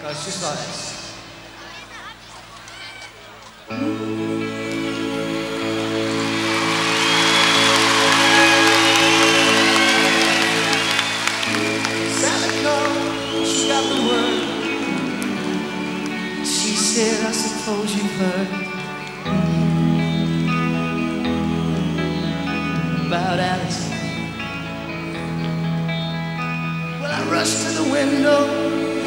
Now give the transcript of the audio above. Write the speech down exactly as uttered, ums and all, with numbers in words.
No, it's just like this. Santa Claus, she got the word. She said, I suppose you've heard about Alice. Well, I rushed to the window